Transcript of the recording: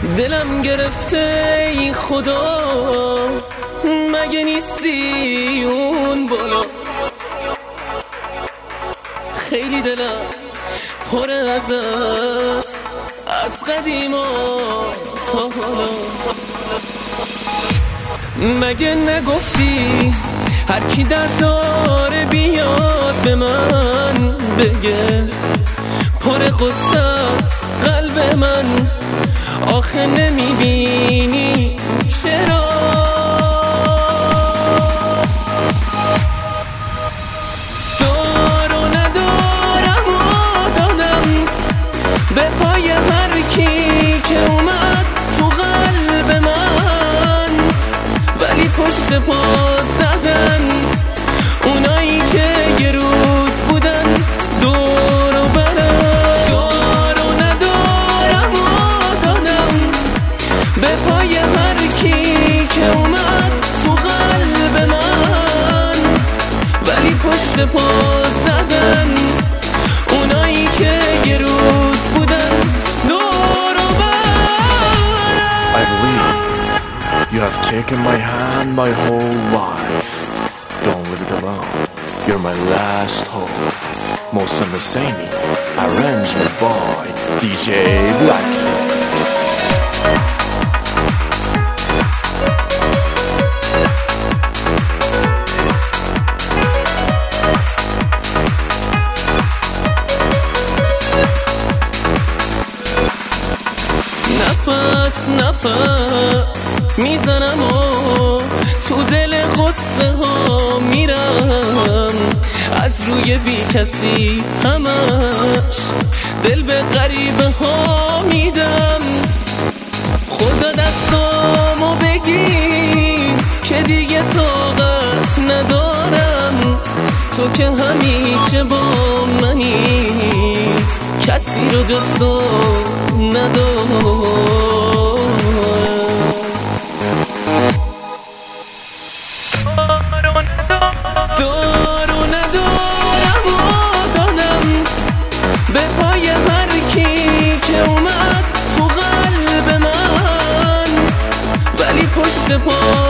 دلم گرفته ای خدا، مگه نیستی اون بالا؟ خیلی دلم پر ازت از قدیما تا حالا. مگه نگفتی هر کی درد داره بیاد به من بگه؟ پر غصه است قلب من، آخه نمیبینی چرا؟ دار و ندارم و دادم به پای هر کی که اومد تو قلب من، ولی پشت پا زدن اونایی که یه روز بودن دور و برم. دار و ندارم و دادم به پای هر کی که اومد تو قلب من، ولی پشت پا زدن اونایی که یه روز بودن دور و برم. I believe you have taken my hand my whole life. Don't leave it alone. You're my last hope. Most understanding. Arrangement by DJ Blacksy. نفس نفس میزنم و تو دل غصه ها میرم، از روی بی کسی همش دل به غریبه ها میدم. خدا دستامو بگیر که دیگه طاقت ندارم، تو که همیشه با منی، کسی رو جز تو ندارم. دار و ندارم و دادم به پای هر کی که اومد تو قلب من، ولی پشت پا